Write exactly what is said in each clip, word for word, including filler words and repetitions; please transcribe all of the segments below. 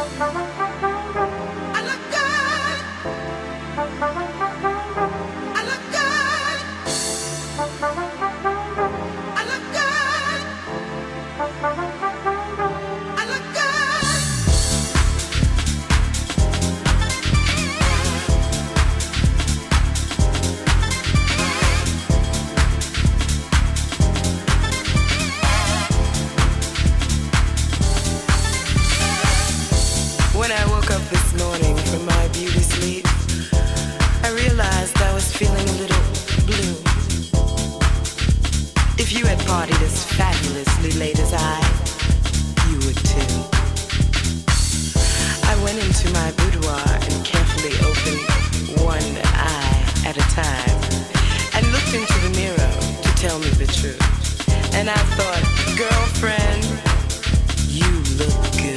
When I woke up this morning from my beauty sleep, I realized I was feeling a little blue. If you had partied as fabulously late as I, you would too. I went into my boudoir and carefully opened one eye at a time and looked into the mirror to tell me the truth. And I thought, girlfriend, you look good.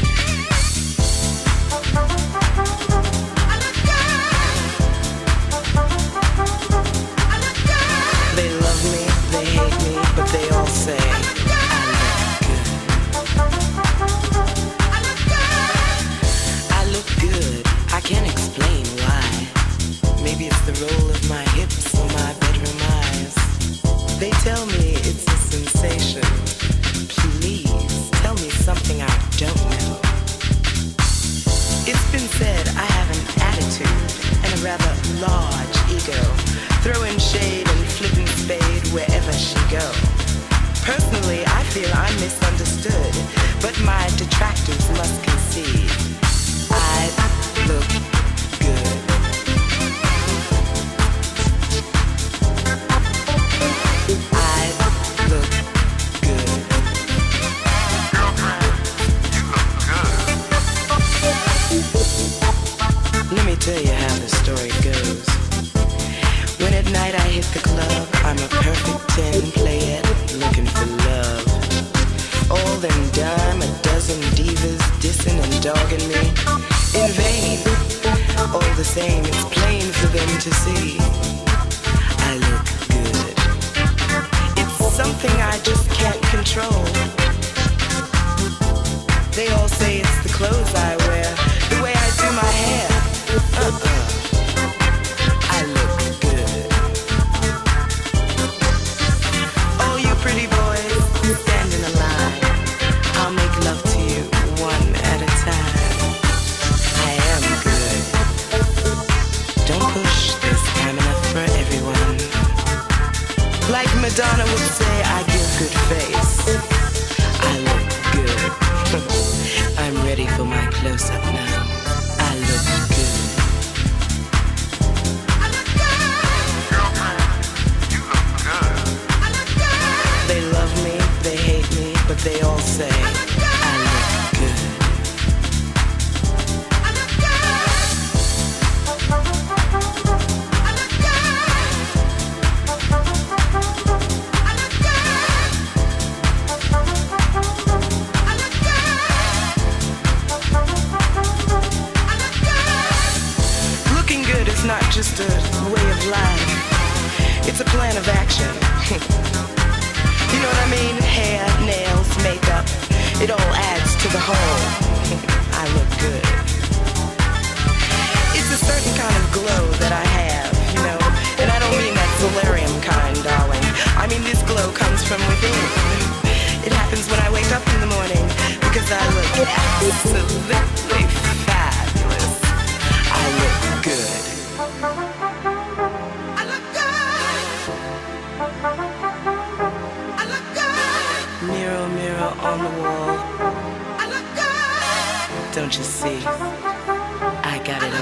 They love me, they hate me, but they all say I look good. I look good. I can't explain why. Maybe it's the roll of my hips or my bedroom eyes. They tell me it's a sensation. Please tell me something I don't know. It's been said I have an attitude and a rather large ego, throwing shade and flipping spade wherever she go. Personally, I feel I'm misunderstood, but my detractors must concede I look good. I look good. Let me tell you how the story goes. When at night I hit the club, I'm a perfect ten player looking for love. All them dime, a dozen divas dissing and dogging me in vain. All the same, it's plain for them to see I look good. It's something I just can't control. They all say it's the clothes I wear, the way I do my hair. Uh-uh. I look good. All you pretty boys, stand in a line. I'll make love to you one at a time. I am good. Don't push, there's time enough for everyone. Like Madonna would say, I give good face. I look good. I'm ready for my close-up now. I look good. They love me, they hate me, but they all say I look good. Looking good is not just a way of life, it's a plan of action. You know what I mean? Hair, nails, makeup, it all adds to the whole. I look good. It's a certain kind of glow that I have, you know, and I don't mean that solarium kind, darling. I mean this glow comes from within. It happens when I wake up in the morning because I look absolutely fabulous. I look good. I look good. Mirror, mirror on the wall. I look good. Don't you see? I got it